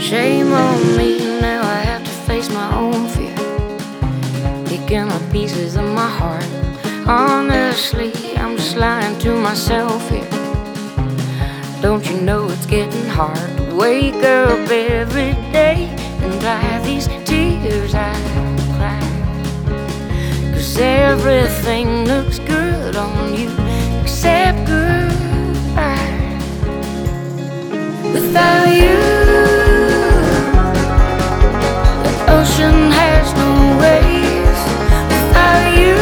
Shame on me, now I have to face my own fear, picking up pieces of my heart. Honestly, I'm just lying to myself here. Don't you know it's getting hard to wake up every day and dry these tears I cry? 'Cause everything looks good on you except goodbye. Without you, the ocean has no waves. Without you,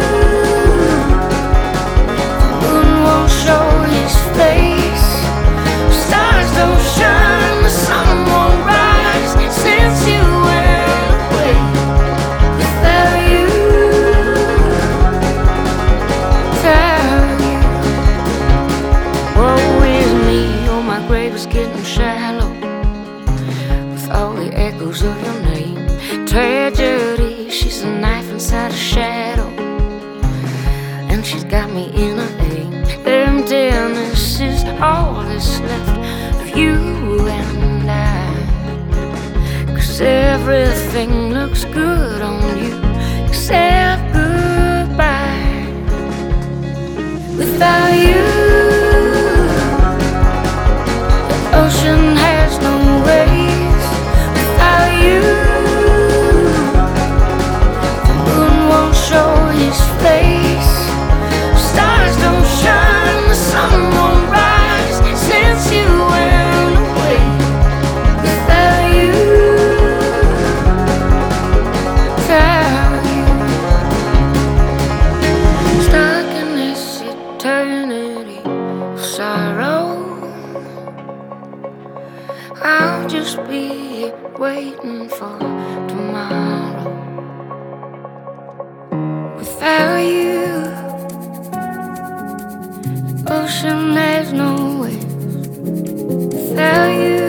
the moon won't show his face. Stars don't shine, the sun won't rise since you went away. Without you, without you, woe is me, oh my grave is getting shallow with all the echoes of your name. Tragedy, she's a knife inside a shadow, and she's got me in a aim. Emptiness is all that's left of you and I. 'Cause everything looks good on you except goodbye. Without you, the ocean has no waves. Without you, the moon won't show his face. Stars don't shine, the sun won't rise since you went away. Without you, without you, stuck in this eternity of sorrow. I'll just be waiting for tomorrow. Without you, ocean has no waves. Without you,